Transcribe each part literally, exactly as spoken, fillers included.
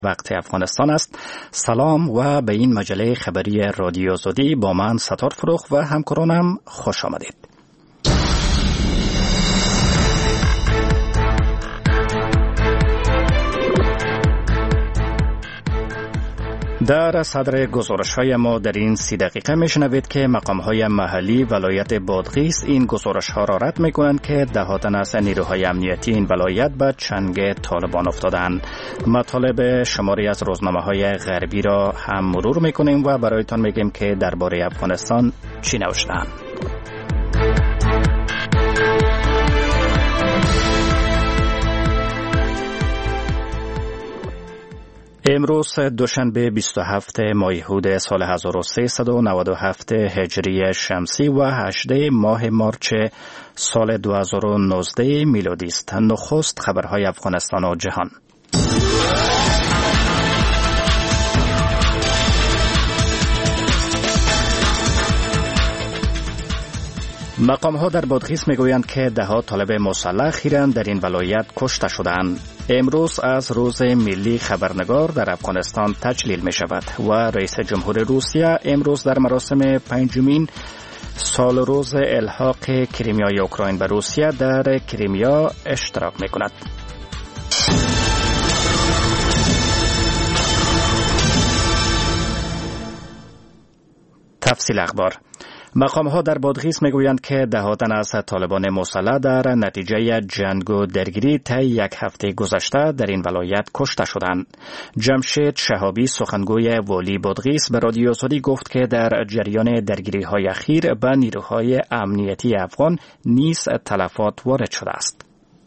وقت افغانستان است. سلام و به این مجله خبری رادیو آزادی با من ستار فروخ و همکارانم خوش آمدید. در صدر گزارش‌های ما در این سی دقیقه میشنوید که مقام‌های محلی ولایت بادغیس این گزارش‌ها را رد می‌کنند که ده تن از نیروهای امنیتی این ولایت به چنگ طالبان افتادند. مطالب شماری از روزنامه‌های غربی را هم مرور می‌کنیم و برایتان میگیم که درباره افغانستان چی نوشته‌اند. امروز دوشنبه بیست و هفتم ماه هود سال هزار و سیصد و نود و هفت هجری شمسی و هجدهم ماه مارچ سال دو هزار و نوزده میلادی است. نخست خبرهای افغانستان و جهان. مقام‌ها در بادغیس میگویند که ده ها طالب مسلح خیراً در این ولایت کشته شدند. امروز از روز ملی خبرنگار در افغانستان تجلیل می شود و رئیس جمهور روسیه امروز در مراسم پنجمین سال روز الحاق کریمیای اوکراین به روسیه در کریمیا اشتراک می کند. تفصیل اخبار. مقام‌ها در بادغیس میگویند که ده تن از طالبان مسلح در نتیجه جنگ و درگیری طی یک هفته گذشته در این ولایت کشته شدند. جمشید شهابی سخنگوی والی بادغیس به رادیو آزادی گفت که در جریان درگیری‌های اخیر به نیروهای امنیتی افغان نیز تلفات وارد شده است.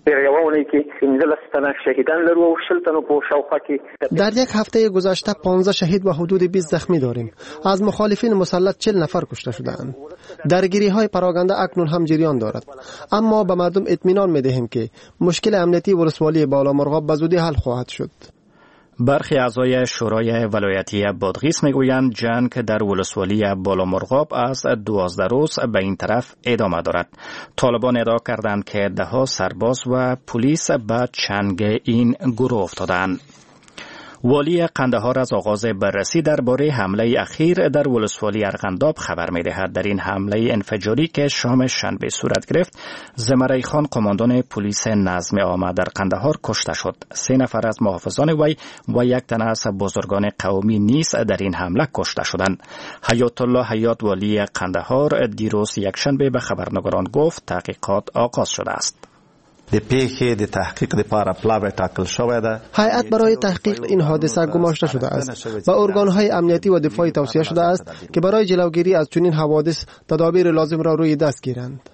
در یک هفته گذشته پانزده شهید و حدود بیست زخمی داریم. از مخالفین مسلح چهل نفر کشته شدند. درگیری های پراکنده اکنون هم جریان دارد، اما به مردم اطمینان می دهیم که مشکل امنیتی ولسوالی بالامرغاب به زودی حل خواهد شد. برخی اعضای شورای ولایتی بادغیس میگویند جنگ در ولسوالی بالامرغاب از دوازده روز به این طرف ادامه دارد. طالبان ادعا کردند که ده ها سرباز و پلیس به چنگ این گروه افتادند. والی قندهار از آغاز بررسی درباره حمله اخیر در ولسوالی ارغنداب خبر می‌دهد. در این حمله انفجاری که شام شنبه صورت گرفت، زمره خان قماندان پلیس نظم عامه در قندهار کشته شد. سه نفر از محافظان وی و یک تن از بزرگان قومی نیز در این حمله کشته شدند. حیات الله حیات والی قندهار دیروز یکشنبه به خبرنگاران گفت تحقیقات آغاز شده است. د پیښې د تحقیق لپاره پلاوی ټاکل شوی ده. هیئت برای تحقیق این حادثه گماشته شده است و ارگان‌های امنیتی و دفاعی توصیه شده است که برای جلوگیری از چنین حوادث تدابیر لازم را روی دست گیرند.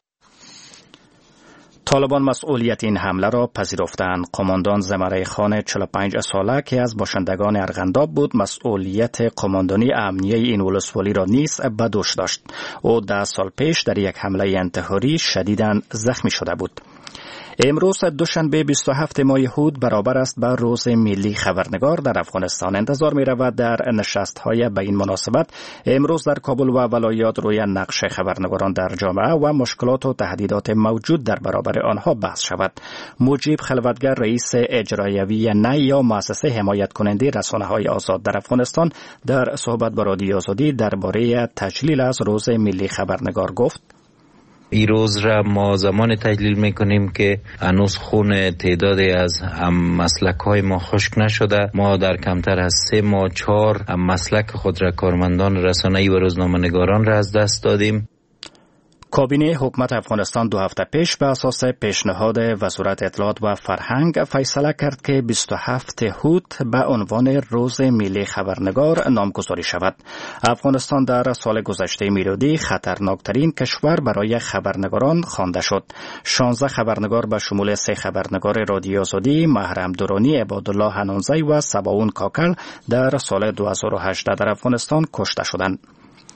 طالبان مسئولیت این حمله را پذیرفتند. قماندان زمره خان چهل و پنج ساله که از باشندگان ارغنداب بود مسئولیت قماندانی امنیه این ولسوالی را نیز به دوش داشت. او ده سال پیش در یک حمله انتحاری شدیداً زخمی شده بود. امروز دوشنبه بیست و هفتم ماه هود برابر است با روز ملی خبرنگار در افغانستان. انتظار می رود در نشست‌های به این مناسبت امروز در کابل و ولایات روی نقش خبرنگاران در جامعه و مشکلات و تهدیدات موجود در برابر آنها بحث شود. مجیب خلوتگر رئیس اجرایوی نی یا مؤسسه حمایت کننده رسانه‌های آزاد در افغانستان در صحبت با رادیو آزادی درباره تجلیل از روز ملی خبرنگار گفت: این روز را ما زمان تجلیل میکنیم که هنوز خون تعدادی از مسلک های ما خشک نشده. ما در کمتر از سه ماه چهار مسلک خود را کارمندان رسانه‌ای و روزنامه نگاران را از دست دادیم. کابینه حکومت افغانستان دو هفته پیش به اساس پیشنهاد وزارت اطلاعات و فرهنگ فیصله کرد که بیست و هفتم هود به عنوان روز ملی خبرنگار نامگذاری شود. افغانستان در سال گذشته میلادی خطرناکترین کشور برای خبرنگاران خوانده شد. شانزده خبرنگار به شمول سه خبرنگار رادیو آزادی، محرم درانی، عبادالله حنانزی و سباون کاکل در سال دو هزار و هجده در افغانستان کشته شدند.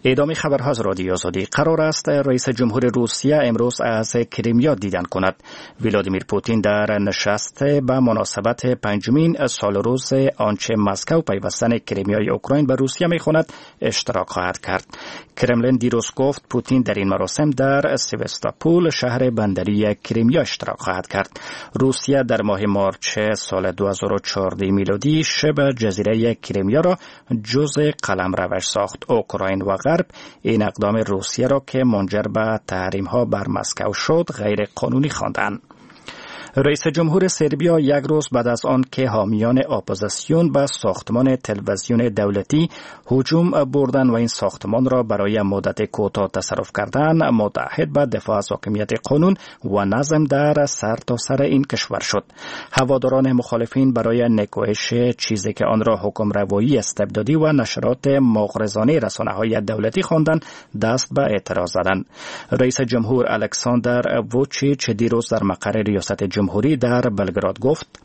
ادامه خبرها از رادیو آزادی. قرار است رئیس جمهور روسیه امروز از کریمیا دیدن کند. ولادیمیر پوتین در نشست به مناسبت پنجمین سال روز آنچه مسکو پیوستن کریمیای اوکراین به روسیه می‌خواند اشتراک خواهد کرد. کرملین دیروز گفت پوتین در این مراسم در سیوستاپول شهر بندری کریمیا اشتراک خواهد کرد. روسیه در ماه مارچ سال دو هزار و چهارده میلادی شبه جزیره کریمیا را جزء قلمروش ساخت. اوکراین و غرب این اقدام روسیه را که منجر به تحریم‌ها بر مسکو شد غیر قانونی خواندند. رئیس جمهور سربیا یک روز بعد از آن که حامیان اپوزیسیون به ساختمان تلویزیون دولتی هجوم بردند و این ساختمان را برای مدت کوتاه تصرف کردند، متعهد به دفاع از حاکمیت قانون و نظم در سرتاسر این کشور شد. هواداران مخالفین برای نکوهش چیزی که آن را حکم روایی استبدادی و نشرات مغرضانه رسانه‌های دولتی خواندند دست به اعتراض زدند. رئیس جمهور الکساندر ووچیچ دیروز در مقر ریاست جمهوری جمهوری در بلگراد گفت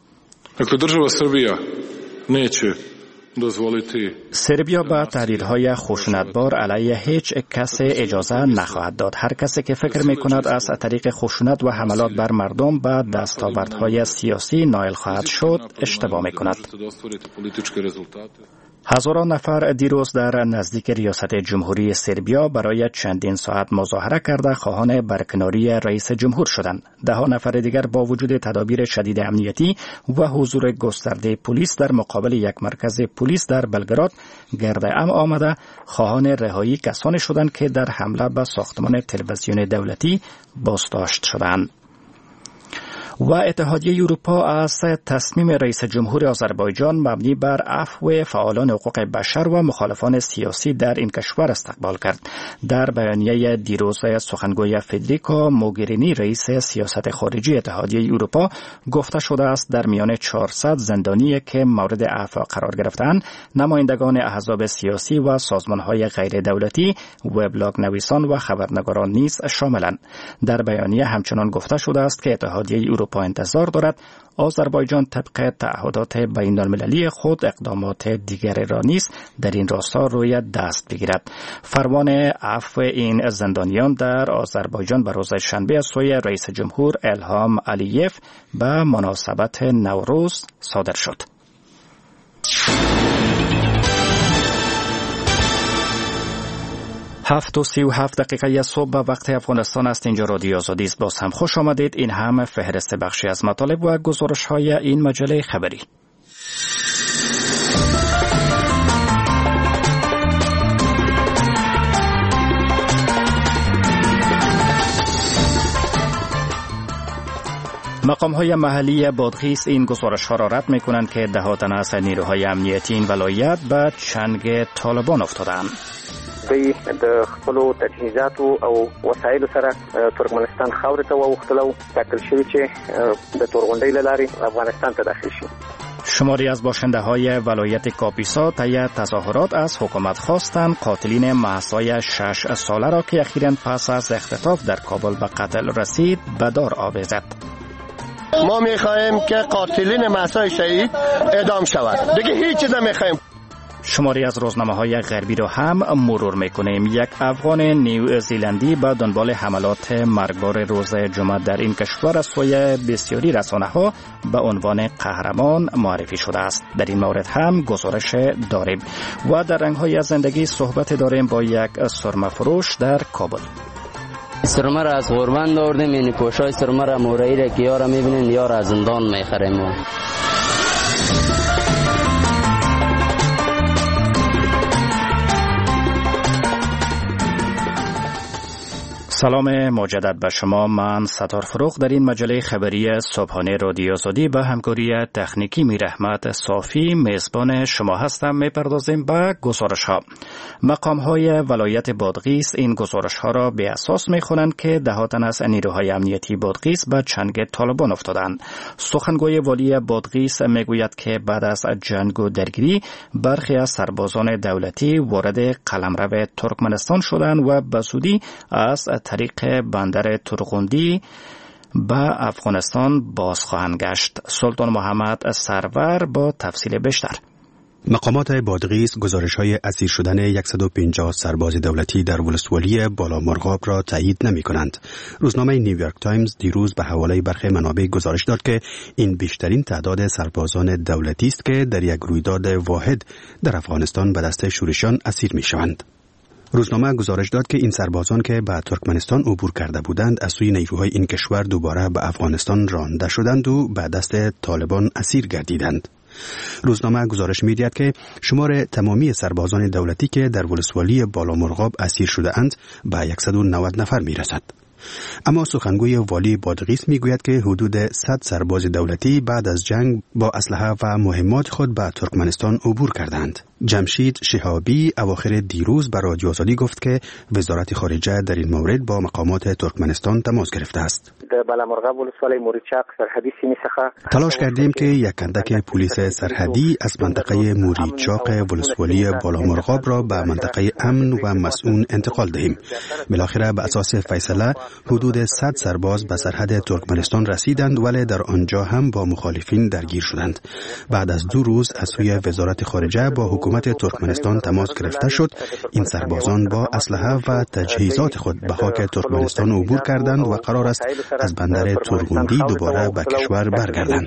سربیا با تهدیدهای خشونتبار علیه هیچ کس اجازه نخواهد داد. هر کسی که فکر می‌کند از طریق خشونت و حملات بر مردم به دستاوردهای سیاسی نائل خواهد شد اشتباه می‌کند. هزاران نفر دیروز در نزدیک ریاست جمهوری سربیا برای چندین ساعت مظاهره کرده خواهان برکناری رئیس جمهور شدند. ده ها نفر دیگر با وجود تدابیر شدید امنیتی و حضور گسترده پلیس در مقابل یک مرکز پلیس در بلگراد گرد هم آمده خواهان رهایی کسانی شدند که در حمله به ساختمان تلویزیون دولتی بازداشت شدند. و اتحادیه اروپا از تصمیم رئیس جمهور آذربایجان مبنی بر عفو فعالان حقوق بشر و مخالفان سیاسی در این کشور استقبال کرد. در بیانیه دیروز سخنگوی فدریکا موگرینی رئیس سیاست خارجی اتحادیه اروپا گفته شده است در میان چهارصد زندانی که مورد عفو قرار گرفتند نمایندگان احزاب سیاسی و سازمان‌های غیر دولتی، وبلاگ نویسان و خبرنگاران نیز شاملند. در بیانیه همچنان گفته شده است که اتحادیه اروپا با انتظار دارد آذربایجان طبق تعهدات بین المللی خود اقدامات دیگری را نیز در این راستا روی دست بگیرد. فرمان عفو این زندانیان در آذربایجان به روز شنبه از سوی رئیس جمهور الهام علیف به مناسبت نوروز صادر شد. هفت و سی و هفت دقیقه صبح به وقت افغانستان است. اینجا رادیو آزادی است. باز هم خوش آمدید. این هم فهرست بخشی از مطالب و گزارش های این مجله خبری. مقام‌های محلی بادغیس این گزارش‌ها را رد می‌کنند که ده ها تن از نیروهای امنیتی این ولایت به چنگ طالبان افتادند. دوی د خپلو تجهیزاتو او وسایلو سره ترکمنستان خاورې ته واوښتل، ټاکل شوي چې د تورغونډۍ له لارې افغانستان ته داخل شي. شماری از باشنده‌های ولایت کاپیسا طی تظاهرات از حکومت خواستند قاتلین مهسای شش ساله را که اخیراً پس از اختطاف در کابل به قتل رسید به دار آویزد. ما می‌خواهیم که قاتلین مهسای شهید اعدام شود. دیگه هیچ چیز نمی‌خواهیم. شماری از روزنامه‌های غربی را هم مرور می‌کنیم. یک افغان نیوزیلندی به دنبال حملات مرگبار روز جمعه در این کشور از سوی بسیاری رسانه‌ها به عنوان قهرمان معرفی شده است. در این مورد هم گزارش داریم و در رنگ‌های زندگی صحبت داریم با یک سرمه فروش در کابل. سرمه را از غربند آوردیم، یعنی پوشای سرمه را مورایی را که یارا می‌بینین یارا از زندان می‌خریم. سلام مجدد به شما. من ستار فروغ در این مجله خبری صبحانه رادیو آزادی به همکاری تکنیکی میر احمد صافی میزبان شما هستم. میپردازیم به گزارش ها. مقام های ولایت بادغیس این گزارش ها را به اساس میخوانند که ده ها تن از نیروهای امنیتی بادغیس به چنگ طالبان افتادند. سخنگوی والی بادغیس میگوید که بعد از جنگ و درگیری برخی از سربازان دولتی وارد قلمرو ترکمنستان شدند و به زودی از طریق بندر تورغوندی به افغانستان باز خواهند گشت. سلطان محمد سرور با تفصیل بیشتر. مقامات بادغیس گزارش‌های اسیر شدن صد و پنجاه سرباز دولتی در ولسوالی بالامرغاب را تایید نمی‌کنند. روزنامه نیویورک تایمز دیروز به حواله برخی منابع گزارش داد که این بیشترین تعداد سربازان دولتی است که در یک رویداد واحد در افغانستان به دست شورشیان اسیر می‌شوند. روزنامه گزارش داد که این سربازان که به ترکمنستان عبور کرده بودند از سوی نیروهای این کشور دوباره به افغانستان رانده شدند و به دست طالبان اسیر گردیدند. روزنامه گزارش می‌دهد که شمار تمامی سربازان دولتی که در ولسوالی بالامرغاب اسیر شده اند به صد و نود نفر می‌رسد. اما سخنگوی والی بادغیس میگوید که حدود صد سرباز دولتی بعد از جنگ با اسلحه و مهمات خود به ترکمنستان عبور کردند. جمشید شهابی اواخر دیروز به رادیو آزادی گفت که وزارت خارجه در این مورد با مقامات ترکمنستان تماس گرفته است. تلاش کردیم که یک اندک پلیس سرحدی از منطقه موریچاق ولسوالی بالامرغاب را به منطقه امن و مسئول انتقال دهیم. بالاخره به اساس فیصله حدود صد سرباز به سرحد ترکمنستان رسیدند ولی در آنجا هم با مخالفین درگیر شدند. بعد از دو روز از سوی وزارت خارجه با حکومت ترکمنستان تماس گرفته شد. این سربازان با اسلحه و تجهیزات خود به خاک ترکمنستان عبور کردند و قرار است از بندر تورغوندی دوباره به کشور برگردند.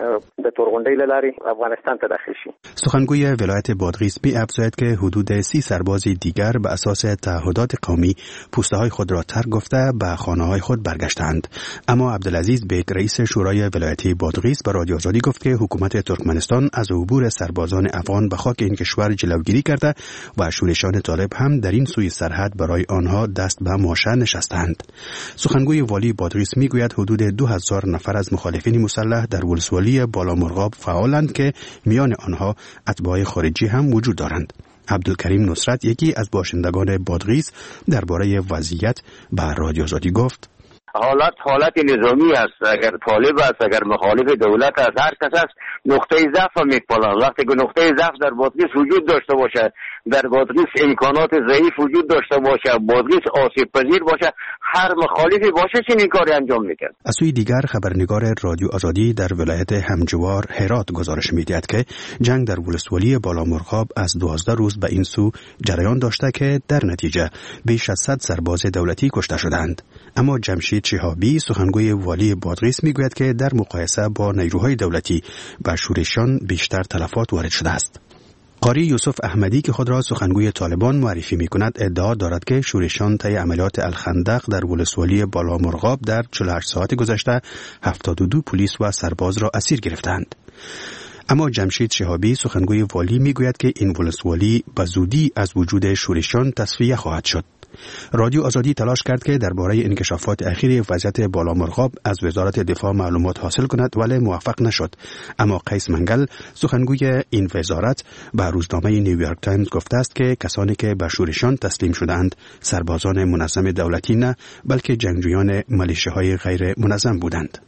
سخنگوی ولایت بادغیس می افزاید که حدود سی سرباز دیگر به اساس تعهدات قومی پوسته های خود را ترک گفته به خانه های خود برگشتند. اما عبدالعزیز بیگ رئیس شورای ولایتی بادغیس به رادیو آزادی گفت که حکومت ترکمنستان از عبور سربازان افغان به خاک این کشور جلوگیری کرده و شورشیان طالب هم در این سوی سرحد برای آنها دست به ماشه نشستند. سخنگوی والی بادغیس میگوید حدود دو هزار نفر از مخالفین مسلح در ولسوالی بالامرغاب فعالند که میان آنها اتباع خارجی هم وجود دارند. عبدالکریم نصرت یکی از باشندگان بادغیس درباره وضعیت به رادیو آزادی گفت: حالت حالت نظامی است. اگر طالب است، اگر مخالف دولت است، هر کس است نقطه ضعف میپالند. وقتی که نقطه ضعف در بادغیس وجود داشته باشه، در بادغیس امکانات ضعیف وجود داشته باشه، بادغیس آسیب پذیر باشه، هر مخالفی باشه چنین کاری انجام میکرد. از سوی دیگر خبرنگار رادیو آزادی در ولایت همجوار هرات گزارش میدهد که جنگ در ولسوالی بالامرغاب از دوازده روز به این سو جریان داشته که در نتیجه بیش از صد سرباز دولتی کشته شدند. اما جمشید شهابی سخنگوی والی بادغیس میگوید که در مقایسه با نیروهای دولتی به شورشیان بیشتر تلفات وارد شده است. قاری یوسف احمدی که خود را سخنگوی طالبان معرفی می‌کند ادعا دارد که شورشیان طی عملیات الخندق در ولسوالی بالامرغاب در چهل و هشت ساعت گذشته هفتاد و دو پلیس و سرباز را اسیر گرفتند. اما جمشید شهابی سخنگوی والی میگوید که این ولسوالی به زودی از وجود شورشیان تصفیه خواهد شد. رادیو آزادی تلاش کرد که درباره انکشافات اخیر وضعیت بالامرغاب از وزارت دفاع معلومات حاصل کند ولی موفق نشد. اما قیس منگل سخنگوی این وزارت به روزنامه نیویورک تایمز گفته است که کسانی که به شورشیان تسلیم شدند سربازان منظم دولتی نه بلکه جنگجویان ملیشه‌های غیر منظم بودند.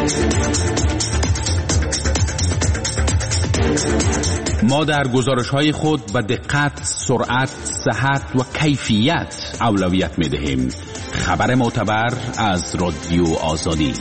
ما در گزارش‌های خود به دقت، سرعت، صحت و کیفیت اولویت می‌دهیم. خبر معتبر از رادیو آزادی.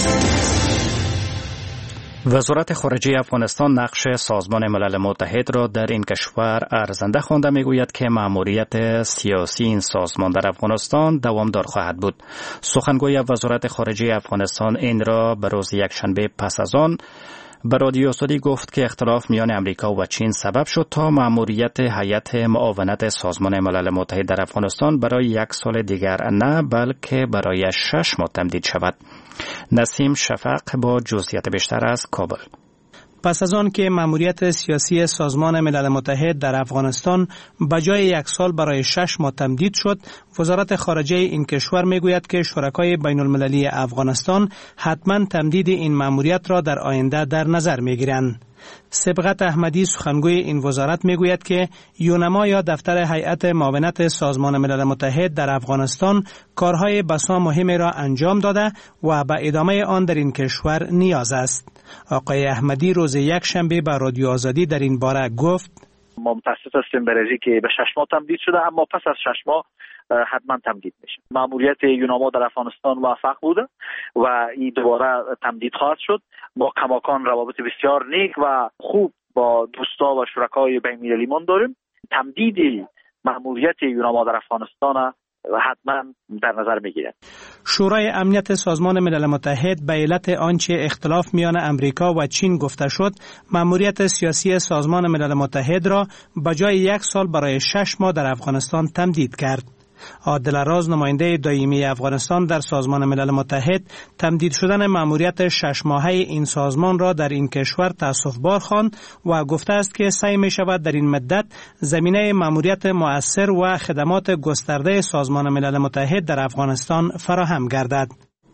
وزارت خارجه افغانستان نقش سازمان ملل متحد را در این کشور ارزنده خوانده میگوید که مأموریت سیاسی این سازمان در افغانستان دوامدار خواهد بود. سخنگوی وزارت خارجه افغانستان این را به روز یکشنبه پس از آن به رادیو آزادی گفت که اختلاف میان امریکا و چین سبب شد تا مأموریت هیئت معاونت سازمان ملل متحد در افغانستان برای یک سال دیگر نه بلکه برای شش ماه تمدید شود. نسیم شفق با جزئیات بیشتر از کابل. پس از آن که مأموریت سیاسی سازمان ملل متحد در افغانستان به جای یک سال برای شش ماه تمدید شد، وزارت خارجه این کشور میگوید که شرکای بین المللی افغانستان حتما تمدید این مأموریت را در آینده در نظر میگیرند. سبقت احمدی سخنگوی این وزارت میگوید که یونما یا دفتر هیئت معاونت سازمان ملل متحد در افغانستان کارهای بسا مهمی را انجام داده و به ادامه آن در این کشور نیاز است. آقای احمدی روز یک شنبه به رادیو آزادی در این باره گفت: ما متاسف هستیم برای که به شش ماه تمدید شده، اما پس از شش ماه حتما تمدید میشه. مأموریت یوناما در افغانستان موفق بوده و این دوباره تمدید خواهد شد. با کماکان روابط بسیار نیک و خوب با دوستا و شرکای بین‌المللی من داریم. تمدید مأموریت یوناما در افغانستان حتما در نظر میگیرد. شورای امنیت سازمان ملل متحد به علت آنچه اختلاف میان امریکا و چین گفته شد، مأموریت سیاسی سازمان ملل متحد را به جای یک سال برای شش ماه در افغانستان تمدید کرد. عادل راز، نماینده دائمی افغانستان در سازمان ملل متحد، تمدید شدن مأموریت شش ماهه این سازمان را در این کشور تأسف‌بار خواند و گفته است که سعی می شود در این مدت زمینه مأموریت مؤثر و خدمات گسترده سازمان ملل متحد در افغانستان فراهم گردد.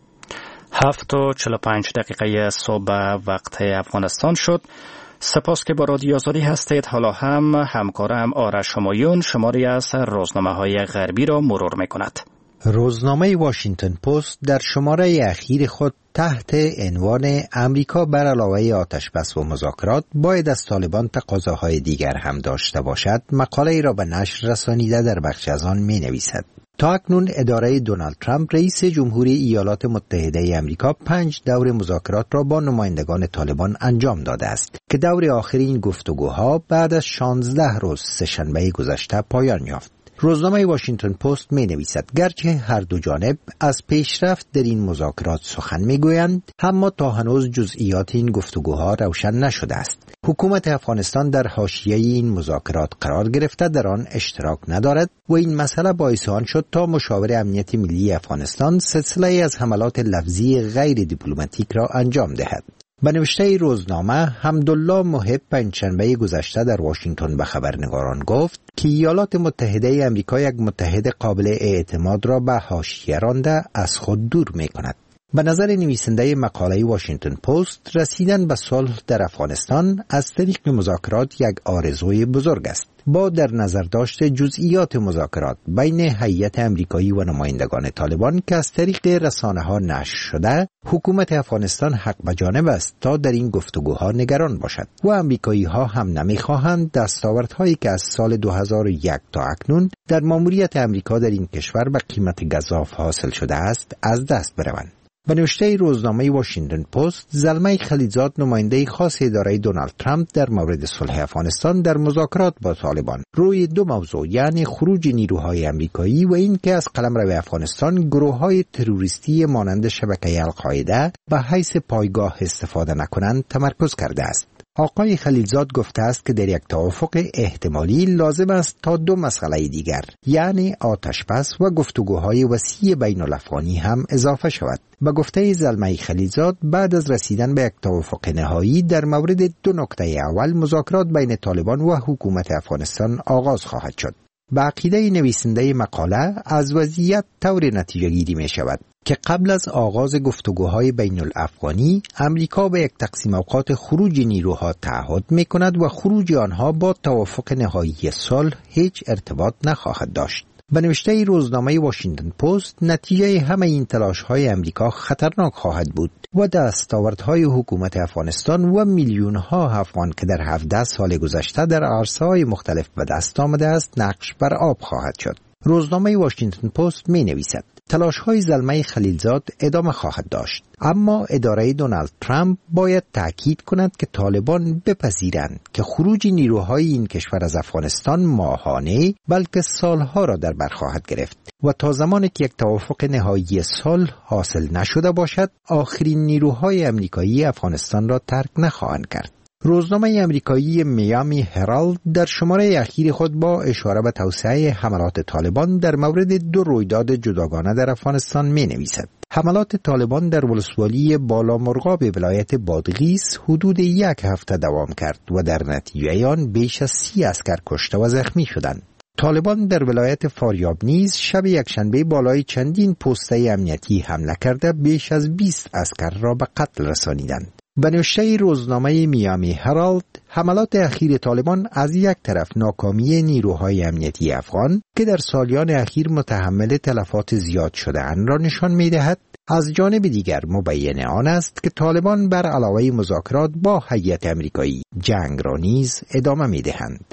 هفت و چهل و پنج دقیقه صبح وقت افغانستان شد. سپاس که با رادیو آزادی هستید. حالا هم همکارم آرش همایون شماری از روزنامه‌های غربی را مرور می‌کند. روزنامه واشنگتن پست در شماره اخیر خود تحت عنوان امریکا بر علاوه آتش‌بس و مذاکرات باید از طالبان تقاضاهای دیگر هم داشته باشد مقاله را به نشر رسانیده در بخش از آن می‌نویسد. تا اکنون اداره دونالد ترامپ رئیس جمهوری ایالات متحده آمریکا پنج دور مذاکرات را با نمایندگان طالبان انجام داده است که دور آخر این گفتگوها بعد از شانزده روز سه‌شنبه گذشته پایان یافت. روزنامه واشنگتن پست می نویسد گرچه هر دو جانب از پیشرفت در این مذاکرات سخن می گویند، اما تا هنوز جزئیات این گفتگوها روشن نشده است. حکومت افغانستان در حاشیه این مذاکرات قرار گرفته در آن اشتراک ندارد و این مسئله باعث آن شد تا مشاور امنیت ملی افغانستان سلسله از حملات لفظی غیر دیپلماتیک را انجام دهد. به نوشته روزنامه، حمدالله محب پنجشنبه گذشته در واشنگتن به خبرنگاران گفت که ایالات متحده آمریکا یک متحد قابل اعتماد را به حاشیه رانده از خود دور می کند. به نظر نویسنده مقاله واشنگتن پست، رسیدن به صلح در افغانستان از طریق مذاکرات یک آرزوی بزرگ است. با در نظر داشت جزئیات مذاکرات بین هیئت امریکایی و نمایندگان طالبان که از طریق رسانه‌ها نشر شده، حکومت افغانستان حق به جانب است تا در این گفتگوها نگران باشد و امریکایی‌ها هم نمی‌خواهند دستاوردهایی که از سال دو هزار و یک تا اکنون در ماموریت امریکا در این کشور به قیمت گزاف حاصل شده است از دست بروند. به نوشته روزنامه واشنگتن پست، زلمه خلیلزاد، نماینده خاص اداره دونالد ترامپ در مورد صلح افغانستان در مذاکرات با طالبان روی دو موضوع، یعنی خروج نیروهای آمریکایی و این که از قلمرو افغانستان گروه‌های تروریستی مانند شبکه القاعده به حیث پایگاه استفاده نکنند، تمرکز کرده است. آقای خلیلزاد گفته است که در یک توافق احتمالی لازم است تا دو مسئله دیگر، یعنی آتش‌بس و گفتگوهای وسیع بین الافغانی هم اضافه شود. به گفته زلمه خلیلزاد، بعد از رسیدن به یک توافق نهایی در مورد دو نکته اول، مذاکرات بین طالبان و حکومت افغانستان آغاز خواهد شد. به عقیده نویسنده مقاله، از وضعیت طور نتیجه گیری می شود که قبل از آغاز گفتگوهای بین الافغانی، امریکا به یک تقسیم اوقات خروج نیروها تعهد می کند و خروج آنها با توافق نهایی صلح هیچ ارتباط نخواهد داشت. به نوشته روزنامه واشنگتن پست، نتیجه همه این تلاش‌های امریکا خطرناک خواهد بود و دستاوردهای حکومت افغانستان و میلیون‌ها افغان که در هفده سال گذشته در عرصه‌های مختلف به دست آمده است، نقش بر آب خواهد شد. روزنامه واشنگتن پست می نویسد تلاش‌های زلمه خلیلزاد ادامه خواهد داشت، اما اداره دونالد ترامپ باید تأکید کند که طالبان بپذیرند که خروج نیروهای این کشور از افغانستان ماهانه بلکه سالها را در بر خواهد گرفت و تا زمانی که یک توافق نهایی صلح حاصل نشده باشد، آخرین نیروهای آمریکایی افغانستان را ترک نخواهند کرد. روزنامه آمریکایی میامی هرالد در شماره اخیر خود با اشاره به توسعه حملات طالبان در مورد دو رویداد جداگانه در افغانستان می نویسد. حملات طالبان در ولسوالی بالامرغاب ولایت بادغیس حدود یک هفته دوام کرد و در نتیجه آن بیش از سی عسکر کشته و زخمی شدند. طالبان در ولایت فاریاب نیز شب یکشنبه بالای چندین پسته امنیتی حمله کرده بیش از بیست عسکر را به قتل رسانیدند. به نوشته روزنامه میامی هرالد، حملات اخیر طالبان از یک طرف ناکامی نیروهای امنیتی افغان که در سالیان اخیر متحمل تلفات زیاد شده اند را نشان می دهد، از جانب دیگر مبین آن است که طالبان بر علاوه مذاکرات با هیئت امریکایی جنگ را نیز ادامه می دهند.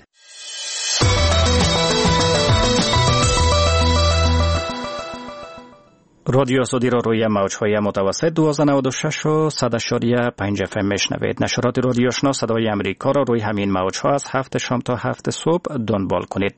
رادیو آزادی را روی موج‌های متوسط دویست و نود و شش و صد و پنج اف ام میشنوید. نشرات رادیو آشنا صدای امریکا را روی همین موج‌ها از هفت شام تا هفت صبح دنبال کنید.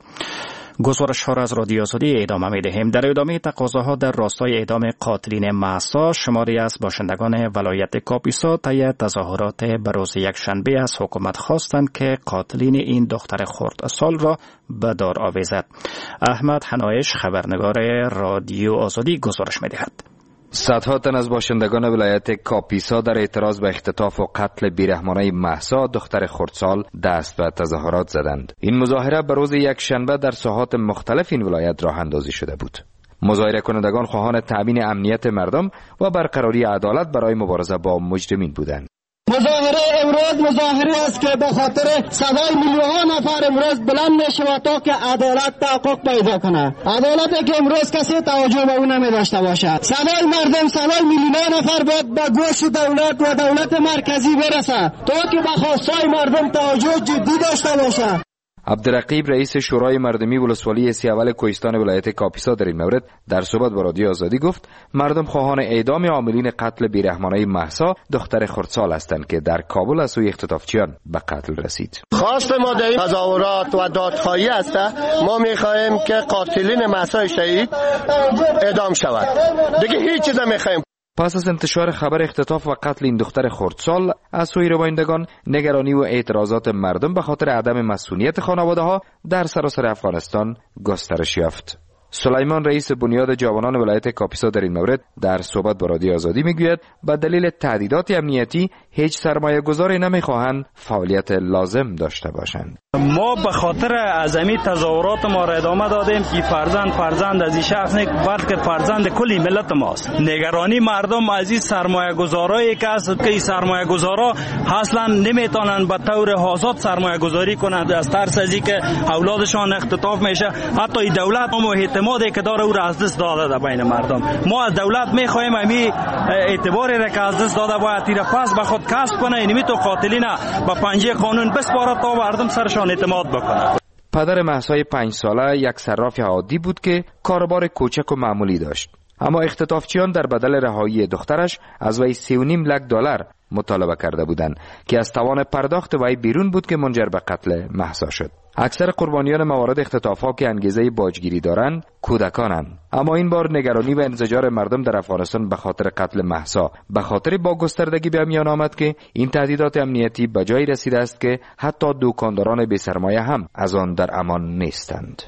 گزارش ها را از رادیو آزادی ادامه می دهیم. در ادامه تقاضاها در راستای اعدام قاتلین مهسا، شماری از باشندگان ولایت کاپیسا طی تظاهرات به روز یکشنبه از حکومت خواستند که قاتلین این دختر خردسال را به دار آویزد. احمد حنایش، خبرنگار رادیو آزادی، گزارش می دهد. صدها تن از باشندگان ولایت کاپیسا در اعتراض به اختطاف و قتل بیرحمانه مهسا دختر خردسال دست به تظاهرات زدند. این مظاهره به روز یکشنبه در ساحات مختلف این ولایت راه اندازی شده بود. مظاهره کنندگان خواهان تامین امنیت مردم و برقراری عدالت برای مبارزه با مجرمین بودند. مظاهره امروز مظاهره است که به خاطر صدای میلیون نفر امروز بلند میشه تا که عدالت تحقق پیدا کنه. عدالتی که امروز کسی توجه به اون نمیداشته باشد. صدای مردم، صدای میلیون نفر باید به گوش دولت و دولت مرکزی برسه تا که به خواستای مردم توجه جدی داشته باشه. عبدالرقیب رئیس شورای مردمی ولسوالی سیاول کوهستان ولایت کاپیسا در این مورد در صحبت با رادیو آزادی گفت مردم خواهان اعدام عاملین قتل بیرحمانه مهسا دختر خردسال هستند که در کابل از سوی اختطافچیان به قتل رسید. خواست ما در این تظاهرات و دادخواهی است. ما می‌خواهیم که قاتلین مهسا شهید اعدام شود. دیگه هیچ چیز نمی‌خواهیم. پس از انتشار خبر اختطاف و قتل این دختر خردسال از سوی روایندگان، نگرانی و اعتراضات مردم به خاطر عدم مسئولیت خانواده‌ها در سراسر افغانستان گسترش یافت. سلیمان رئیس بنیاد جوانان ولایت کاپیسا در این مورد در صحبت با رادیو آزادی میگوید به دلیل تهدیدات امنیتی هیچ سرمایه گذاری نمیخواهند فعالیت لازم داشته باشند. ما به خاطر عظمی تظاهرات ما را ادامه دادیم که فرزند فرزند از این شخص نیست بلکه فرزند کلی ملت ماست. نگرانی مردم از این سرمایه گذارایی که است که این سرمایه گذارا اصلا نمیتونن به طور آزاد سرمایه گذاری کنند از ترس از اینکه اولادشان اختطاف میشه. حتی این دولت ما اعتمادی که داره او را از دست داده در بین مردم. ما از دولت میخوایم امی اعتباری را که از دست داده باید تیر پس به خود کسب کنه. اینمی تو قاتلین با پنجه قانون بسپاره تا مردم سرشان اعتماد بکنه. پدر مهسای پنج ساله یک صراف عادی بود که کاربار کوچک و معمولی داشت. اما اختطافچیان در بدل رهایی دخترش از وی سی و نیم لک دلار مطالبه کرده بودند که از توان پرداخت وی بیرون بود که منجر به قتل مهسا شد. اکثر قربانیان موارد اختطاف‌ها که انگیزه باجگیری دارند کودکانند. اما این بار نگرانی و انزجار مردم در افغانستان به خاطر قتل مهسا به خاطر با گستردگی به میان آمد که این تهدیدات امنیتی به جایی رسیده است که حتی دکانداران بی سرمایه هم از آن در امان نیستند.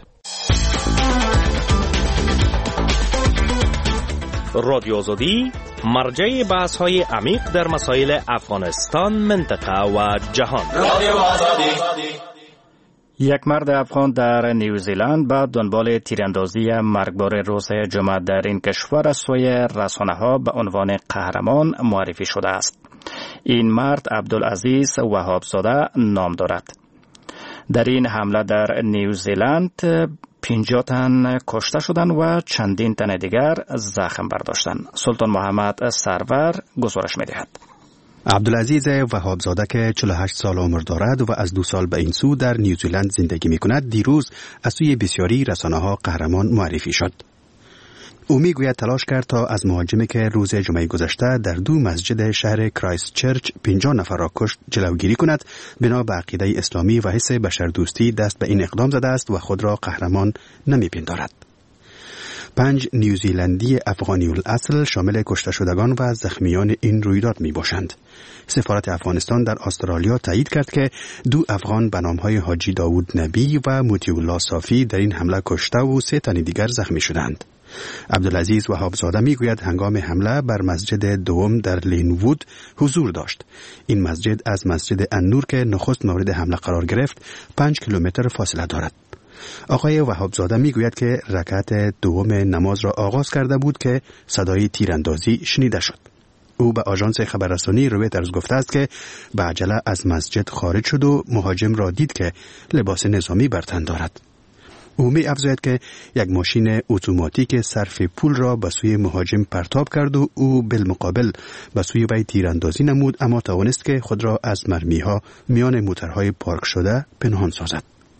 رادیو آزادی مرجع بحث‌های عمیق در مسائل افغانستان، منطقه و جهان. رادیو آزادی. یک مرد افغان در نیوزیلند به دنبال تیراندازی مرگبار روز جمعه در این کشور از سوی رسانه‌ها به عنوان قهرمان معرفی شده است. این مرد عبدالعزیز وهابزاده نام دارد. در این حمله در نیوزیلند پنجاه تن کشته شدند و چندین تن دیگر زخم برداشتند. سلطان محمد سرور گزارش می‌دهد. عبدالعزیز وهابزاده که چهل و هشت سال عمر دارد و از دو سال به این سو در نیوزیلند زندگی می کند دیروز از سوی بسیاری رسانه‌ها قهرمان معرفی شد. او می گوید تلاش کرد تا از مهاجمی که روز جمعه گذشته در دو مسجد شهر کرایست چرچ پنجاه نفر را کشت جلوگیری کند. بنا به عقیده اسلامی و حس بشردوستی دست به این اقدام زده است و خود را قهرمان نمی پندارد. پنج نیوزیلندی افغانی الاصل شامل کشته شدگان و زخمیان این رویداد می باشند. سفارت افغانستان در استرالیا تایید کرد که دو افغان به نامهای حاجی داوود نبی و موتی الله صافی در این حمله کشته و سه تن دیگر زخمی شدند. عبدالعزیز وهابزاده می گوید هنگام حمله بر مسجد دوم در لینوود حضور داشت. این مسجد از مسجد النور که نخست مورد حمله قرار گرفت پنج کیلومتر فاصله دارد. آقای وهابزاده می گوید که رکعت دوم نماز را آغاز کرده بود که صدای تیراندازی شنیده شد. او به آژانس خبررسانی رویترز گفته است که به عجله از مسجد خارج شد و مهاجم را دید که لباس نظامی بر تن دارد. او می افزاید که یک ماشین اتوماتیک صرف پول را به سوی مهاجم پرتاب کرد و او بالمقابل به سوی وی تیراندازی نمود، اما توانست که خود را از مرمی‌ها میان موترهای پارک شده پنهان سازد.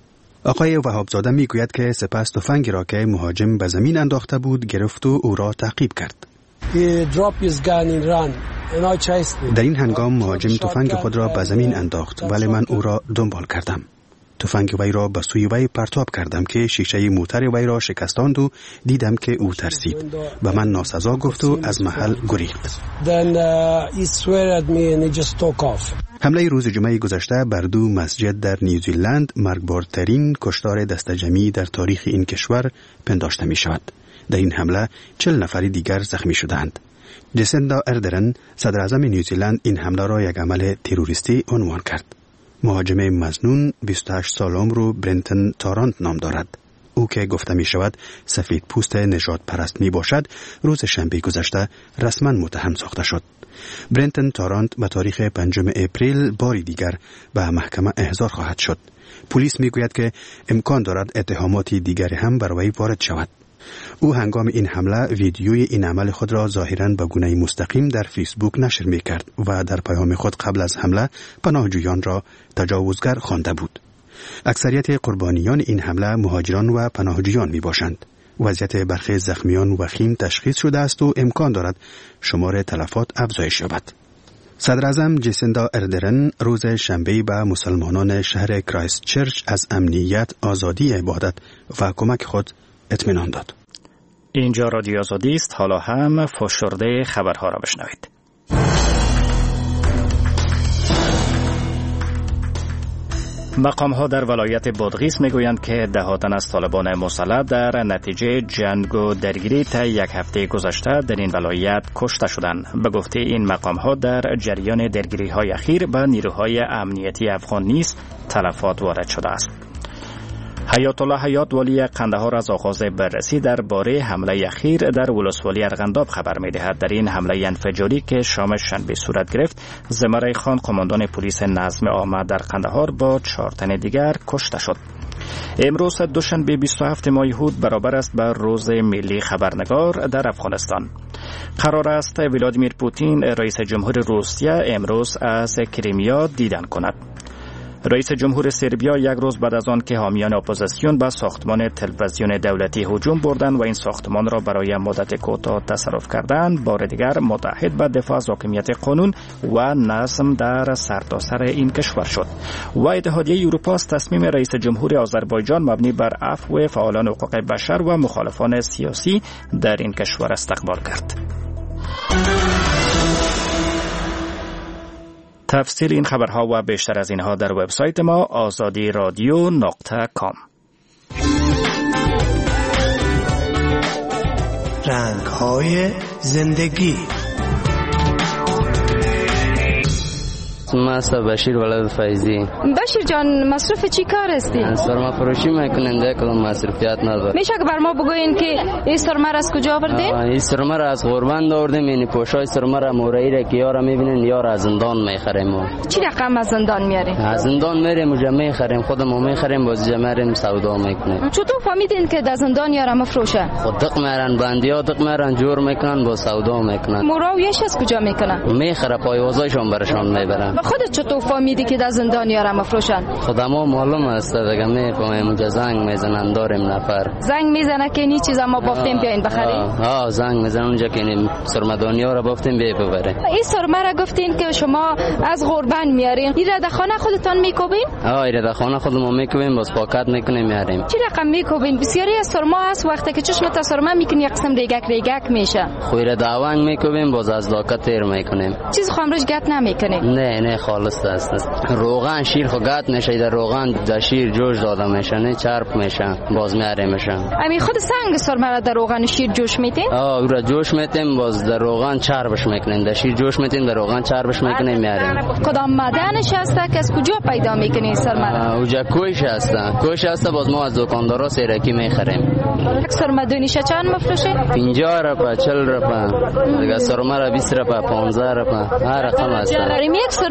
آقای وهابزاده میگوید که سپس تفنگی را که مهاجم به زمین انداخته بود گرفت و او را تعقیب کرد. در این هنگام مهاجم تفنگ خود را به زمین انداخت ولی من او را دنبال کردم. تفنگ وی را به سوی وی پرتاب کردم که شیشه موتر وی را شکستاند و دیدم که او ترسید. به من ناسزا گفت و از محل گریخت. حمله روز جمعه گذشته بر دو مسجد در نیوزیلند مرگبارترین کشتار دسته جمعی در تاریخ این کشور پنداشته می شود. در این حمله چهل نفر دیگر زخمی شدند. جسیندا اردرن صدر اعظم نیوزیلند این حمله را یک عمل تروریستی عنوان کرد. مهاجم مظنون بیست و هشت سال عمر برنتن تارانت نام دارد. او که گفته می شود سفید پوست نژاد پرست می باشد روز شنبه گذشته رسما متهم ساخته شد. برنتن تارانت به تاریخ پنجم اپریل باری دیگر به محکمه احضار خواهد شد. پلیس می گوید که امکان دارد اتهاماتی دیگری هم بر وی وارد شود. او هنگام این حمله ویدیوی این عمل خود را ظاهراً به گونه مستقیم در فیسبوک نشر می کرد و در پیام خود قبل از حمله پناهجویان را تجاوزگر خوانده بود. اکثریت قربانیان این حمله مهاجران و پناهجویان می باشند. وضعیت برخی زخمیان وخیم تشخیص شده است و امکان دارد شمار تلفات افزایش یابد. صدر اعظم جسیندا اردرن روز شنبه به مسلمانان شهر کرایست چرچ از امنیت، آزادی عبادت و کمک خود اطمینان داد. اینجا رادیو آزادی است. حالا هم فشرده خبرها را بشنوید. مقام ها در ولایت بادغیس میگویند که ده تن از طالبان مسلح در نتیجه جنگ و درگیری طی یک هفته گذشته در این ولایت کشته شدند. به گفته این مقام ها در جریان درگیری های اخیر به نیروهای امنیتی افغان نیز تلفات وارد شده است. حیات الله حیات والی قندهار از آغاز بررسی درباره حمله اخیر در ولسوالی ارغنداب خبر می‌دهد. در این حمله انفجاری که شام شنبه صورت گرفت، زمره خان قماندان پلیس نظم عامه در قندهار با چهار تن دیگر کشته شد. امروز دوشنبه بیست و هفتم ماه هود برابر است بر روز ملی خبرنگار در افغانستان. قرار است ولادیمیر پوتین رئیس جمهور روسیه امروز از کریمیا دیدن کند. رئیس جمهور سربیا یک روز بعد از آن که حامیان اپوزیسیون به ساختمان تلویزیون دولتی هجوم بردند و این ساختمان را برای مدت کوتاه تصرف کردند، بار دیگر متحد به دفاع از حاکمیت قانون و نظم در سرتاسر این کشور شد. و اتحادیه اروپا از تصمیم رئیس جمهور آذربایجان مبنی بر عفو فعالان حقوق بشر و مخالفان سیاسی در این کشور استقبال کرد. تفصیل این خبرها و بیشتر از اینها در وبسایت ما آزادی رادیو نقطه کام. رنگ‌های زندگی. ماست بشیر ولد فیضی. بشیر جان مصرف چی کار هستی؟ سرما فروشی میکنیم، ده کدام مصرفیات نداره. میشه که بر ما بگوین که این سرما را از کجا آوردین؟ این سرما را از غوربند آوردیم. یعنی پوشای سرما را مورایی را که یارا میبینین یارا از زندان میخریم. چی رقم از زندان میاریم؟ از زندان میریم اونجا میخریم، خودمون میخریم باز جمعیم سودا میکنیم. چطور فهمیدین که در زندان یارا مفروشه؟ خود دق میرن بندیا دق میرن جور میکنن با سودا میکنن. موراویش از کجا میکنن؟ میخره پایوازایشون برشان میبرن. خودت چطور فهمیدی که در زندان یارا مفروشن؟ خودمو معلوم است دیگه، میفهمیم اونجا زنگ میزنن داریم نفر. زنگ میزنه که این چیزا ما بافتیم بیاین بخریم؟ ها زنگ میزنن اونجا که این سرمدانیا را بافتیم بیا ببریم. این سرما را گفتین که شما از غوربند میارین. این را در خانه خودتان میکوبین؟ ها این را در خانه خودمون میکوبیم باز پاکت میکنیم میاریم. چی رقم میکوبین؟ بسیاری از سرما هست وقتی که چشمت سرما میکنی یک قسم ریگک ریگک میشه. خویره داوانگ میکوبیم باز از لاکت تیر میکنیم. چیز خامرش گت نمیکنیم؟ نه نه خالص است. روغن شیر خو گات میشه، در روغن در شیر جوش داده میشه، نه چرب میشه باز میاره میشه. امی خود سنگ سرما را در روغن شیر جوش میتین؟ آه اون را جوش میتیم باز در روغن چربش میکنیم، در شیر جوش میتیم در روغن چربش میکنیم میاریم. کدام معدنش هست که از کجا پیدا میکنی سرما را؟ اونجا کویش هست، کویش هست باز ما از دکاندارا سیرکی میخریم. یک سرما دونیش چند مفروشه؟ پنجاه روپیه، چهل روپیه، دیگه سرما را بیست روپیه، پانزده روپیه، هر رقم هست. یک سرما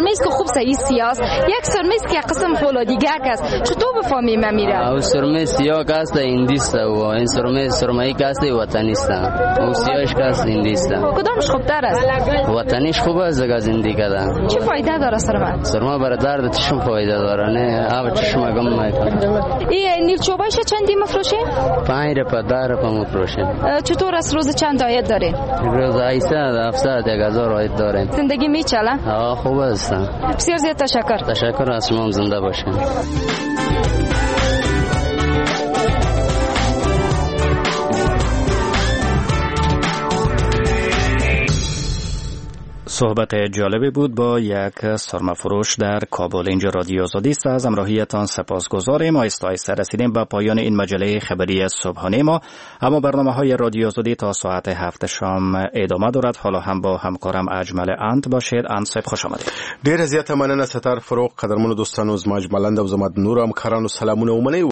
سرمه است که خوب صحیح سیاست، یک سرمه است که قسم فولادیگه است. چطور بفهمیم میره؟ او سرمه سیاه است هندیست و این سرمه سرمه‌ای است وطنی است. او سیاهش است هندیست. کدامش خوبتر است؟ وطنیش خوب است از این دیگه ده. چه فایده داره سرمه؟ سرمه برای درد چشم فایده داره نه؟ آب چشم گم میکنه. این نیل چوبایش چندی مفروشه؟ پنج رپ ده رپ مفروشه. چطور است روز چند آید داره؟ روز ایسته هفتصد یک هزار آید داره. زندگی میچله؟ آه خوب است. بسیار زیاد تشکر. تشکر از شما، زنده باشین. صحبت جالبی بود با یک سرمه‌فروش در کابل. اینجا رادیو آزادی است. از همراهیتان سپاسگزاریم. آهسته آهسته رسیدیم به پایان این مجله خبری صبحانه ما، اما برنامه‌های رادیو آزادی تا ساعت هفت شام ادامه دارد. حالا هم با همکارم اجمل انت باشید. انت صاحب خوش آمدید. ډیر زیاته مننه ستار فروغ. قدرمنو دوستانو، زما اجمل اند او زما نور همکارانو سلامونه ومنئ.